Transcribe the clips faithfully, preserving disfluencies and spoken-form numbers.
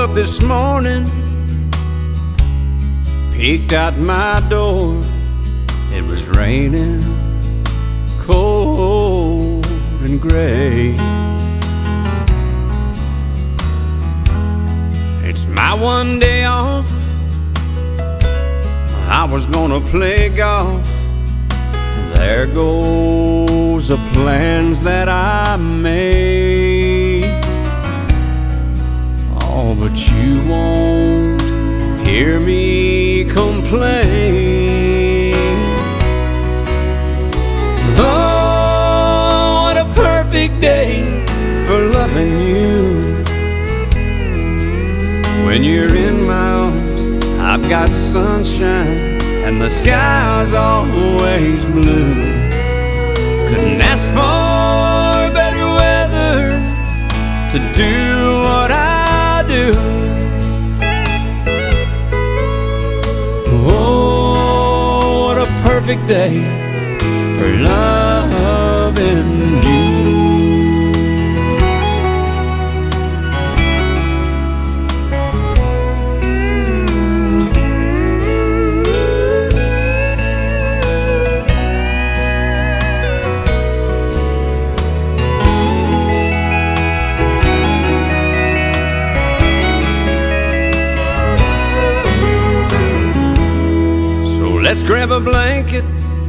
up this morning, peeked out my door. It was raining, cold and gray. It's my one day off. I was gonna play golf. There goes the plans that I made. Oh, but you won't hear me complain. Oh, what a perfect day for loving you. When you're in my arms, I've got sunshine and the sky's always blue. Couldn't ask for better weather to do what I do. Oh, what a perfect day for loving you. Let's grab a blanket,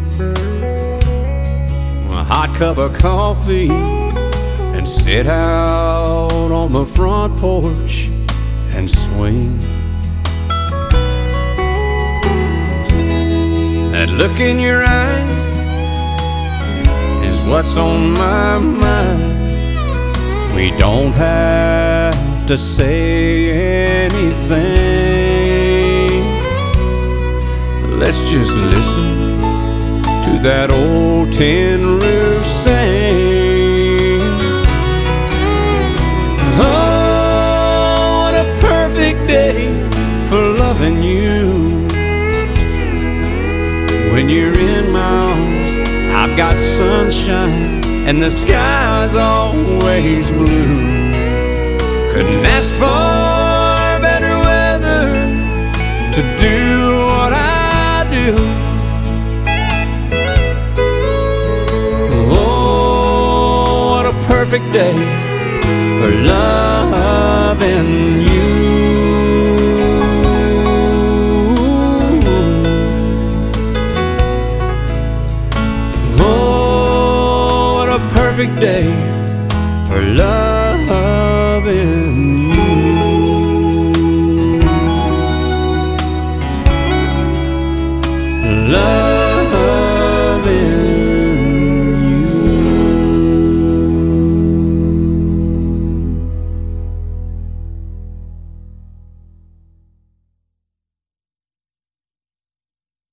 a hot cup of coffee, and sit out on the front porch and swing. That look in your eyes is what's on my mind. We don't have to say anything. Let's just listen to that old tin roof sing. Oh, what a perfect day for loving you. When you're in my arms, I've got sunshine and the sky's always blue. Couldn't ask for better weather to do what I do. Oh, what a perfect day for loving you. Oh, what a perfect day for loving you.